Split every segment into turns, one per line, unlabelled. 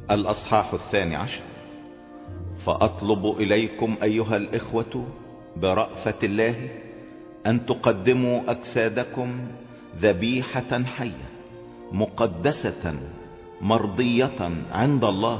الأصحاح 12. فأطلب إليكم أيها الإخوة برأفة الله أن تقدموا أجسادكم ذبيحة حية مقدسة مرضية عند الله،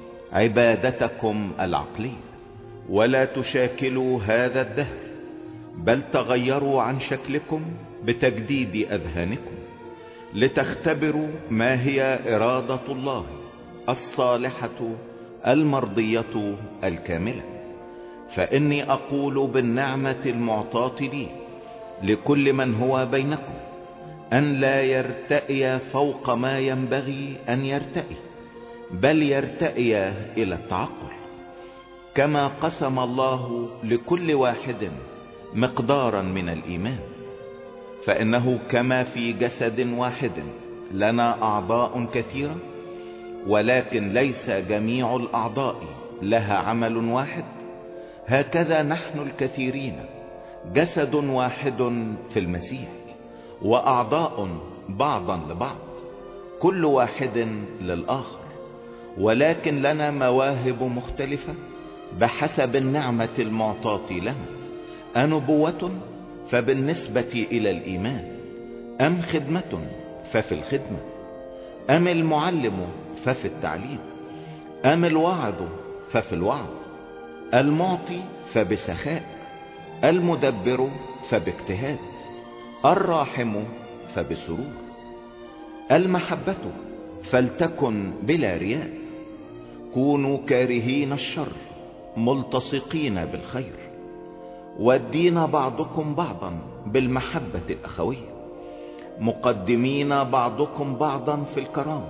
عبادتكم العقلية. ولا تشاكلوا هذا الدهر، بل تغيروا عن شكلكم بتجديد أذهانكم، لتختبروا ما هي إرادة الله الصالحة المرضية الكاملة. فإني أقول بالنعمة المعطاة لي لكل من هو بينكم أن لا يرتئي فوق ما ينبغي أن يرتئي، بل يرتئي إلى التعقل، كما قسم الله لكل واحد مقدارا من الإيمان. فإنه كما في جسد واحد لنا أعضاء كثيرة، ولكن ليس جميع الأعضاء لها عمل واحد، هكذا نحن الكثيرين جسد واحد في المسيح، وأعضاء بعضا لبعض، كل واحد للآخر، ولكن لنا مواهب مختلفة بحسب النعمة المعطاة لنا. أنبوة فبالنسبة إلى الإيمان، أم خدمة ففي الخدمة، أم المعلم ففي التعليم، أم الوعظ ففي الوعظ، المعطي فبسخاء، المدبر فباجتهاد، الراحم فبسرور. المحبة فلتكن بلا رياء، كونوا كارهين الشر ملتصقين بالخير، والدين بعضكم بعضا بالمحبة الأخوية، مقدمين بعضكم بعضا في الكرامة،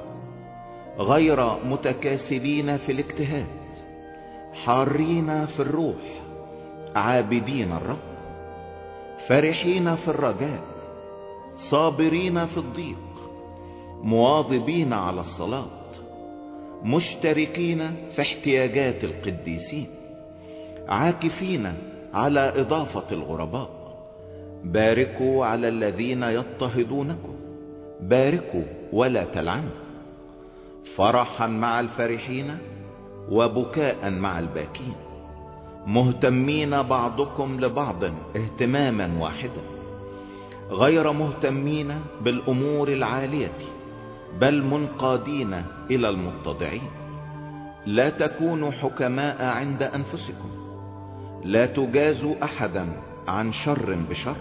غير متكاسلين في الاجتهاد، حارين في الروح، عابدين الرب، فرحين في الرجاء، صابرين في الضيق، مواظبين على الصلاة، مشتركين في احتياجات القديسين، عاكفين على إضافة الغرباء، باركوا على الذين يضطهدونكم، باركوا ولا تلعنوا، فرحا مع الفرحين وبكاء مع الباكين، مهتمين بعضكم لبعض اهتماما واحدا، غير مهتمين بالأمور العالية، بل منقادين إلى المتضعين. لا تكونوا حكماء عند أنفسكم، لا تجازوا أحدا عن شر بشر،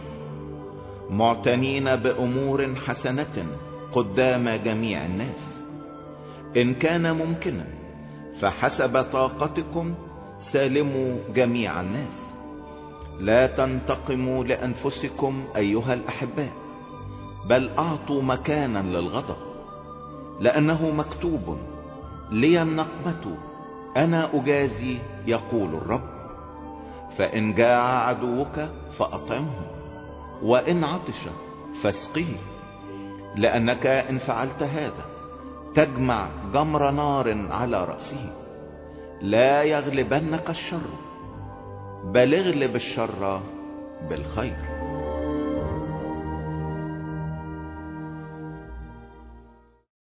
معتنين بأمور حسنة قدام جميع الناس. إن كان ممكنا فحسب طاقتكم سالموا جميع الناس. لا تنتقموا لأنفسكم أيها الأحباء، بل أعطوا مكانا للغضب، لأنه مكتوب: لي النقمة أنا أجازي يقول الرب. فإن جاع عدوك فأطعمه، وإن عطش فاسقه، لأنك إن فعلت هذا تجمع جمر نار على رأسه. لا يغلبنك الشر، بل اغلب الشر بالخير.